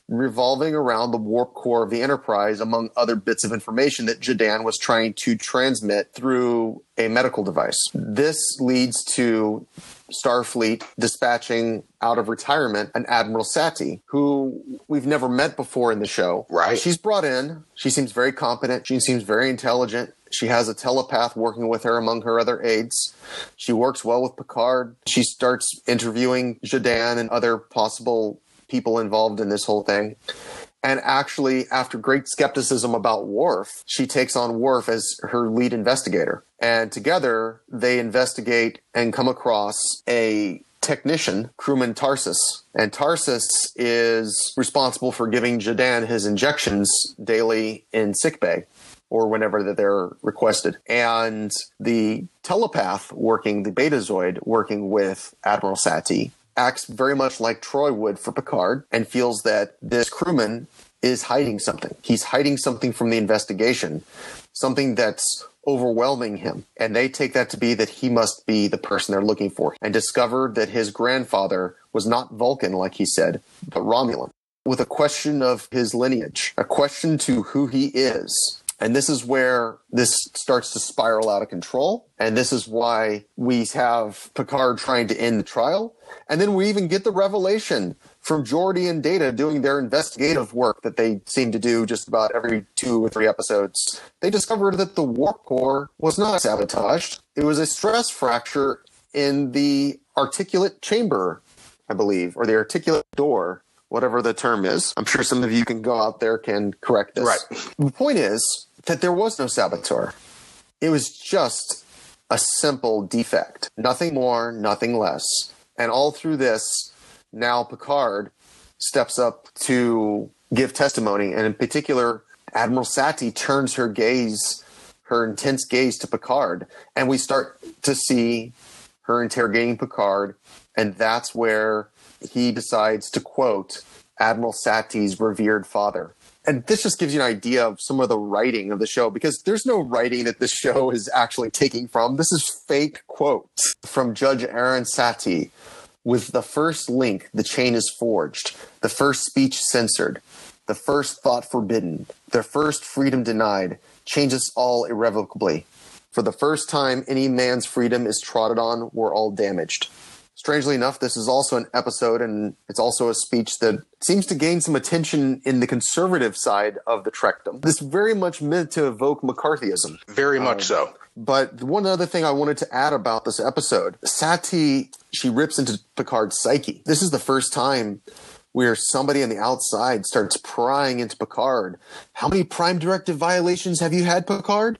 revolving around the warp core of the Enterprise, among other bits of information that Jadan was trying to transmit through a medical device. This leads to Starfleet dispatching out of retirement an Admiral Sati, who we've never met before in the show. Right. She's brought in. She seems very competent. She seems very intelligent. She has a telepath working with her among her other aides. She works well with Picard. She starts interviewing Jadan and other possible people involved in this whole thing. And actually, after great skepticism about Worf, she takes on Worf as her lead investigator. And together, they investigate and come across a technician, crewman Tarsus. And Tarsus is responsible for giving Jadan his injections daily in sickbay, or whenever that they're requested. And the telepath working, the Betazoid working with Admiral Sati, acts very much like Troy would for Picard, and feels that this crewman is hiding something. He's hiding something from the investigation, something that's overwhelming him. And they take that to be that he must be the person they're looking for, and discover that his grandfather was not Vulcan, like he said, but Romulan, with a question of his lineage, a question to who he is. And this is where this starts to spiral out of control. And this is why we have Picard trying to end the trial. And then we even get the revelation from Geordi and Data doing their investigative work that they seem to do just about every two or three episodes. They discovered that the warp core was not sabotaged. It was a stress fracture in the articulate chamber, I believe, or the articulate door, whatever the term is. I'm sure some of you can go out there can correct this. Right. The point is that there was no saboteur. It was just a simple defect. Nothing more, nothing less. And all through this, now Picard steps up to give testimony. And in particular, Admiral Sati turns her gaze, her intense gaze to Picard. And we start to see her interrogating Picard. And that's where he decides to quote Admiral Sati's revered father. And this just gives you an idea of some of the writing of the show, because there's no writing that this show is actually taking from. This is fake quotes from Judge Aaron Sati. With the first link, the chain is forged, the first speech censored, the first thought forbidden, the first freedom denied, changes all irrevocably. For the first time any man's freedom is trodden on, we're all damaged. Strangely enough, this is also an episode, and it's also a speech that seems to gain some attention in the conservative side of the Trekdom. This very much meant to evoke McCarthyism. Very much um, so. But one other thing I wanted to add about this episode, Sati, she rips into Picard's psyche. This is the first time where somebody on the outside starts prying into Picard. How many Prime Directive violations have you had, Picard?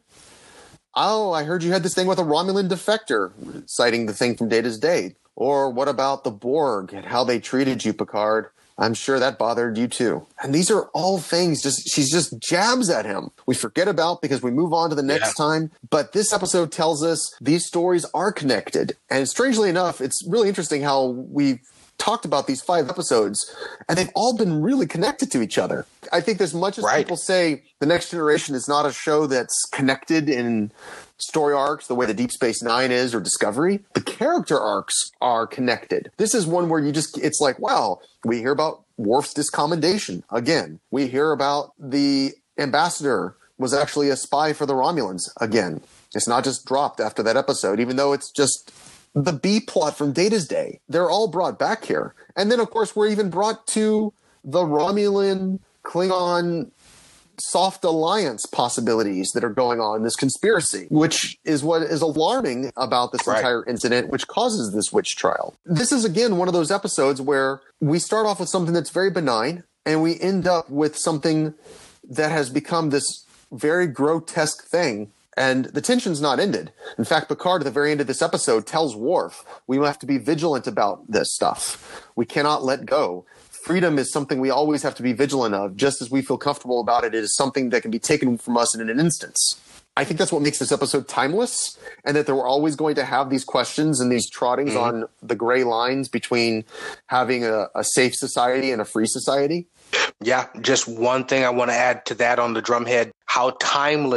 Oh, I heard you had this thing with a Romulan defector, citing the thing from Data's Day. Or what about the Borg and how they treated you, Picard? I'm sure that bothered you too. And these are all things just she's just jabs at him. We forget about because we move on to the next yeah. time. But this episode tells us these stories are connected. And strangely enough, it's really interesting how we've talked about these five episodes, and they've all been really connected to each other. I think as much as right. people say The Next Generation is not a show that's connected in story arcs the way the Deep Space Nine is or Discovery, the character arcs are connected. This is one where you just, it's like, wow, we hear about Worf's discommendation again. We hear about the ambassador was actually a spy for the Romulans again. It's not just dropped after that episode, even though it's just the B plot from Data's Day. They're all brought back here. And then, of course, we're even brought to the Romulan, Klingon soft alliance possibilities that are going on, this conspiracy, which is what is alarming about this right. entire incident, which causes this witch trial. This is, again, one of those episodes where we start off with something that's very benign, and we end up with something that has become this very grotesque thing. And the tension's not ended. In fact, Picard, at the very end of this episode, tells Worf, we have to be vigilant about this stuff. We cannot let go. Freedom is something we always have to be vigilant of. Just as we feel comfortable about it, it is something that can be taken from us in an instance. I think that's what makes this episode timeless, and that we're always going to have these questions and these trottings mm-hmm. on the gray lines between having a, a safe society and a free society. Yeah, just one thing I want to add to that on the drumhead, how timely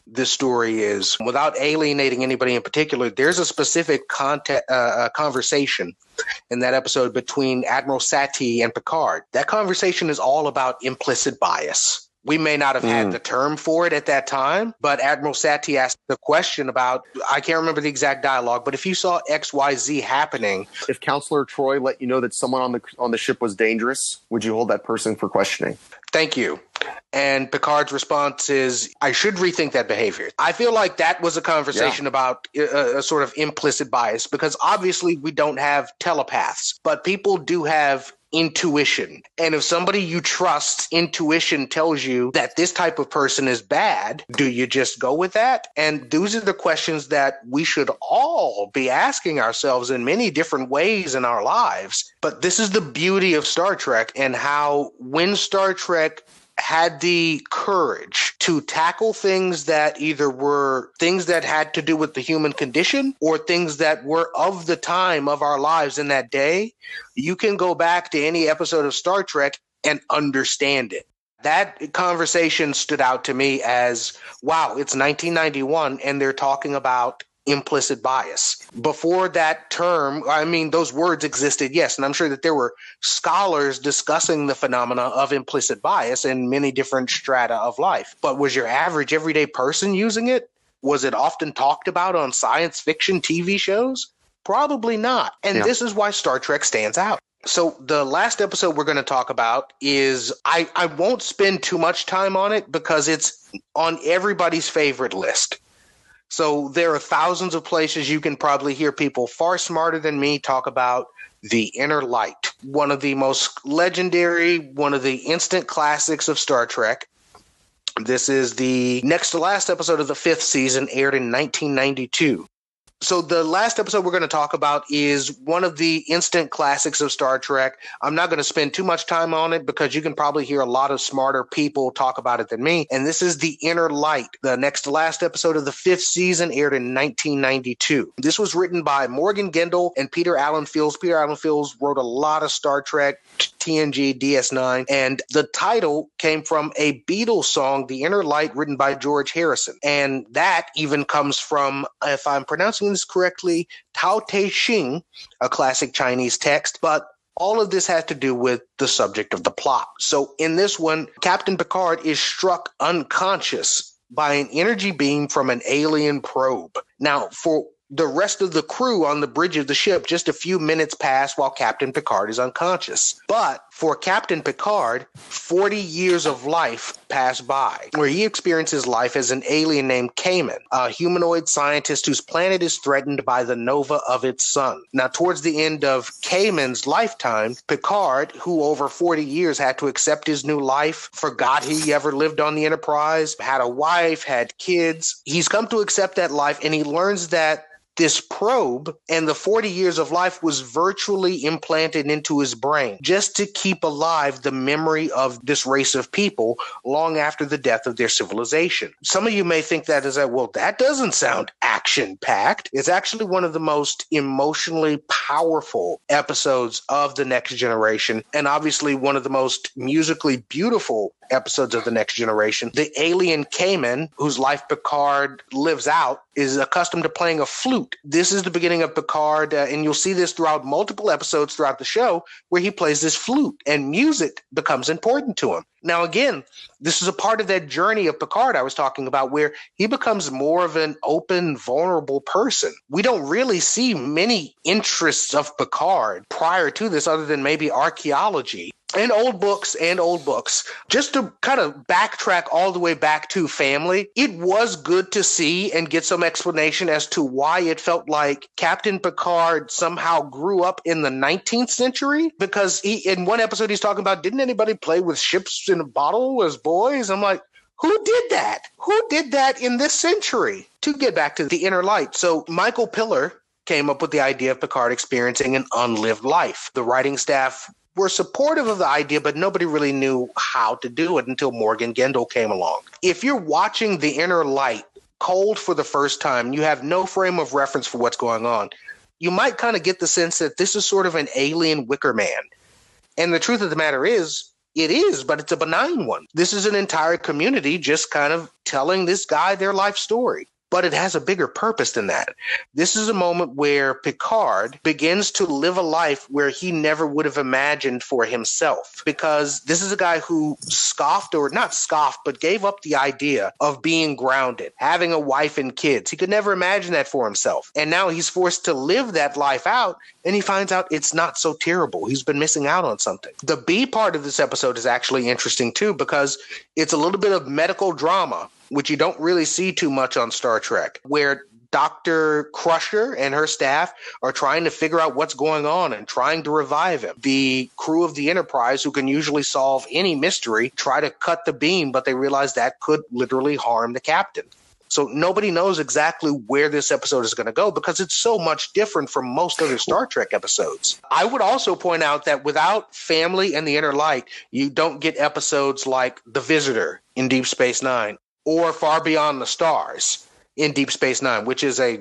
this story is, without alienating anybody in particular, there's a specific content, uh, conversation in that episode between Admiral Satie and Picard. That conversation is all about implicit bias. We may not have mm. had the term for it at that time, but Admiral Satie asked the question about, I can't remember the exact dialogue, but if you saw X Y Z happening. If Counselor Troy let you know that someone on the on the ship was dangerous, would you hold that person for questioning? Thank you. And Picard's response is, I should rethink that behavior. I feel like that was a conversation yeah. about a, a sort of implicit bias, because obviously we don't have telepaths, but people do have intuition. And if somebody you trust's intuition tells you that this type of person is bad, do you just go with that? And those are the questions that we should all be asking ourselves in many different ways in our lives. But this is the beauty of Star Trek, and how when Star Trek had the courage to tackle things that either were things that had to do with the human condition or things that were of the time of our lives in that day, you can go back to any episode of Star Trek and understand it. That conversation stood out to me as, wow, it's nineteen ninety-one and they're talking about implicit bias. Before that term, I mean, those words existed, yes, and I'm sure that there were scholars discussing the phenomena of implicit bias in many different strata of life. But was your average everyday person using it? Was it often talked about on science fiction T V shows? Probably not. And yeah. This is why Star Trek stands out. So the last episode we're going to talk about is, I, I won't spend too much time on it because it's on everybody's favorite list. So there are thousands of places you can probably hear people far smarter than me talk about The Inner Light, one of the most legendary, one of the instant classics of Star Trek. This is the next to last episode of the fifth season, aired in nineteen ninety-two. So the last episode we're going to talk about is one of the instant classics of Star Trek. I'm not going to spend too much time on it because you can probably hear a lot of smarter people talk about it than me. And this is The Inner Light, the next to last episode of the fifth season, aired in nineteen ninety-two. This was written by Morgan Gendel and Peter Allen Fields. Peter Allen Fields wrote a lot of Star Trek, T N G, D S nine, and the title came from a Beatles song, The Inner Light, written by George Harrison. And that even comes from, if I'm pronouncing this correctly, Tao Te Ching, a classic Chinese text, but all of this has to do with the subject of the plot. So in this one, Captain Picard is struck unconscious by an energy beam from an alien probe. Now, for the rest of the crew on the bridge of the ship, just a few minutes pass while Captain Picard is unconscious. But for Captain Picard, forty years of life pass by, where he experiences life as an alien named Kamen, a humanoid scientist whose planet is threatened by the nova of its sun. Now, towards the end of Kamen's lifetime, Picard, who over forty years had to accept his new life, forgot he ever lived on the Enterprise, had a wife, had kids. He's come to accept that life, and he learns that this probe and the forty years of life was virtually implanted into his brain just to keep alive the memory of this race of people long after the death of their civilization. Some of you may think that is that, well, that doesn't sound action-packed. It's actually one of the most emotionally powerful episodes of The Next Generation, and obviously one of the most musically beautiful episodes of The Next Generation. The alien Kamen, whose life Picard lives out, is accustomed to playing a flute. This is the beginning of Picard, uh, and you'll see this throughout multiple episodes throughout the show, where he plays this flute, and music becomes important to him. Now, again, this is a part of that journey of Picard I was talking about, where he becomes more of an open, vulnerable person. We don't really see many interests of Picard prior to this, other than maybe archaeology. And old books and old books. Just to kind of backtrack all the way back to family, it was good to see and get some explanation as to why it felt like Captain Picard somehow grew up in the nineteenth century. Because he, in one episode he's talking about, didn't anybody play with ships in a bottle as boys? I'm like, who did that? Who did that in this century? To get back to The Inner Light. So Michael Piller came up with the idea of Picard experiencing an unlived life. The writing staff were supportive of the idea, but nobody really knew how to do it until Morgan Gendel came along. If you're watching The Inner Light cold for the first time, you have no frame of reference for what's going on, you might kind of get the sense that this is sort of an alien Wicker Man. And the truth of the matter is, it is, but it's a benign one. This is an entire community just kind of telling this guy their life story. But it has a bigger purpose than that. This is a moment where Picard begins to live a life where he never would have imagined for himself, because this is a guy who scoffed, or not scoffed, but gave up the idea of being grounded, having a wife and kids. He could never imagine that for himself. And now he's forced to live that life out, and he finds out it's not so terrible. He's been missing out on something. The B part of this episode is actually interesting too, because it's a little bit of medical drama, which you don't really see too much on Star Trek, where Doctor Crusher and her staff are trying to figure out what's going on and trying to revive him. The crew of the Enterprise, who can usually solve any mystery, try to cut the beam, but they realize that could literally harm the captain. So nobody knows exactly where this episode is going to go, because it's so much different from most other Star Trek episodes. I would also point out that without Family and the Inner Light, you don't get episodes like The Visitor in Deep Space Nine, or Far Beyond the Stars in Deep Space Nine, which is a,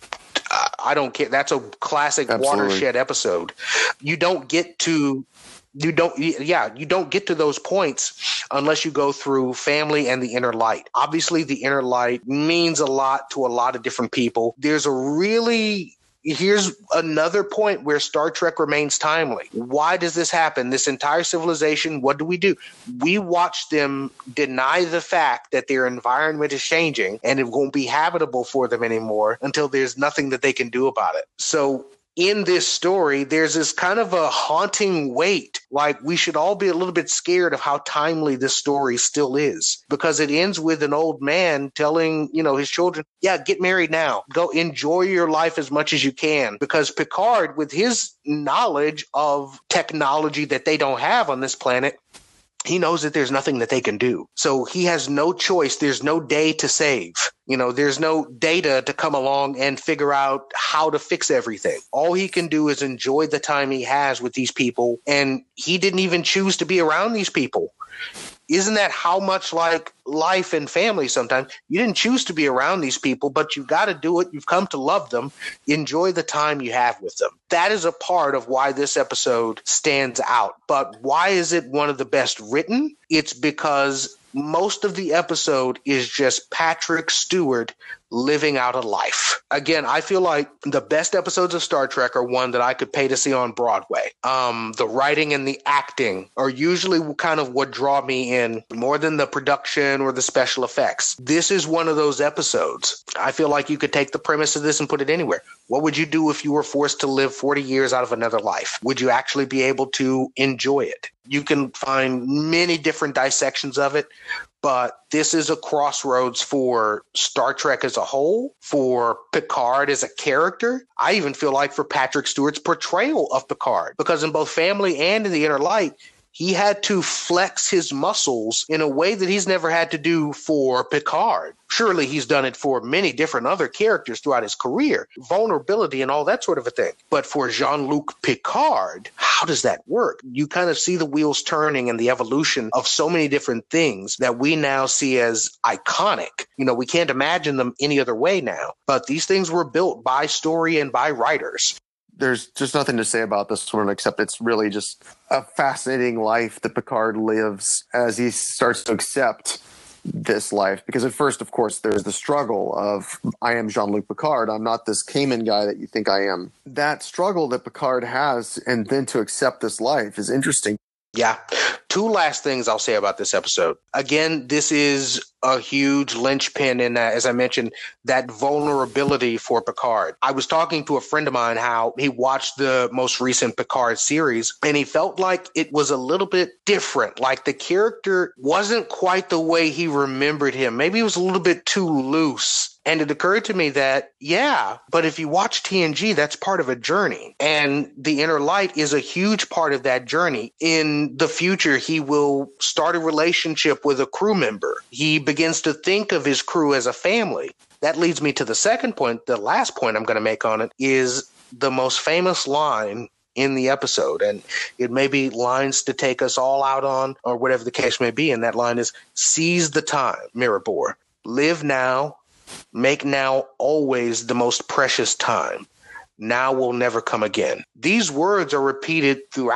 I don't care, that's a classic Absolutely. watershed episode. You don't get to, you don't, yeah, you don't get to those points unless you go through Family and the Inner Light. Obviously, the Inner Light means a lot to a lot of different people. There's a really... Here's another point where Star Trek remains timely. Why does this happen? This entire civilization, what do we do? We watch them deny the fact that their environment is changing and it won't be habitable for them anymore until there's nothing that they can do about it. So in this story, there's this kind of a haunting weight. Like, we should all be a little bit scared of how timely this story still is, because it ends with an old man telling, you know, his children, yeah, get married now. Go enjoy your life as much as you can, because Picard, with his knowledge of technology that they don't have on this planet, he knows that there's nothing that they can do. So he has no choice. There's no day to save. You know, there's no data to come along and figure out how to fix everything. All he can do is enjoy the time he has with these people. And he didn't even choose to be around these people. Isn't that how much like life and family sometimes? You didn't choose to be around these people, but you've got to do it. You've come to love them. Enjoy the time you have with them. That is a part of why this episode stands out. But why is it one of the best written? It's because most of the episode is just Patrick Stewart living out a life. Again, I feel like the best episodes of Star Trek are one that I could pay to see on Broadway. Um, the writing and the acting are usually kind of what draw me in more than the production or the special effects. This is one of those episodes. I feel like you could take the premise of this and put it anywhere. What would you do if you were forced to live forty years out of another life? Would you actually be able to enjoy it? You can find many different dissections of it, but this is a crossroads for Star Trek as a whole, for Picard as a character. I even feel like for Patrick Stewart's portrayal of Picard, because in both Family and in the Inner Light, he had to flex his muscles in a way that he's never had to do for Picard. Surely he's done it for many different other characters throughout his career, vulnerability and all that sort of a thing. But for Jean-Luc Picard, how does that work? You kind of see the wheels turning and the evolution of so many different things that we now see as iconic. You know, we can't imagine them any other way now. But these things were built by story and by writers. There's just nothing to say about this one except it's really just a fascinating life that Picard lives as he starts to accept this life. Because at first, of course, there's the struggle of, I am Jean-Luc Picard. I'm not this Cayman guy that you think I am. That struggle that Picard has, and then to accept this life, is interesting. Yeah. Two last things I'll say about this episode. Again, this is a huge linchpin in that, as I mentioned, that vulnerability for Picard. I was talking to a friend of mine how he watched the most recent Picard series, and he felt like it was a little bit different. Like the character wasn't quite the way he remembered him. Maybe he was a little bit too loose. And it occurred to me that, yeah, but if you watch T N G, that's part of a journey. And the Inner Light is a huge part of that journey. In the future, he will start a relationship with a crew member. He begins to think of his crew as a family. That leads me to the second point. The last point I'm going to make on it is the most famous line in the episode. And it may be lines to take us all out on, or whatever the case may be. And that line is, seize the time, Mirabor. Live now. Make now always the most precious time. Now will never come again. These words are repeated throughout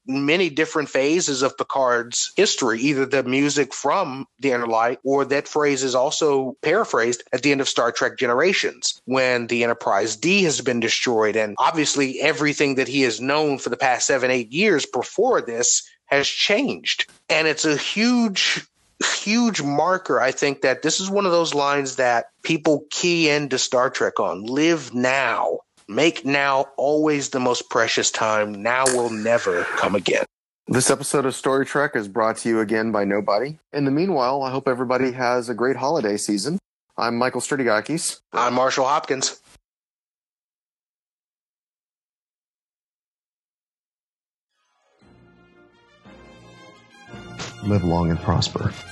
many different phases of Picard's history, either the music from The Inner Light, or that phrase is also paraphrased at the end of Star Trek Generations, when the Enterprise D has been destroyed. And obviously everything that he has known for the past seven, eight years before this has changed. And it's a huge, huge marker. I think that this is one of those lines that people key into Star Trek on. Live now. Make now always the most precious time. Now will never come again. This episode of Story Trek is brought to you again by Nobody. In the meanwhile, I hope everybody has a great holiday season. I'm Michael Stridigakis. I'm Marshall Hopkins. Live long and prosper.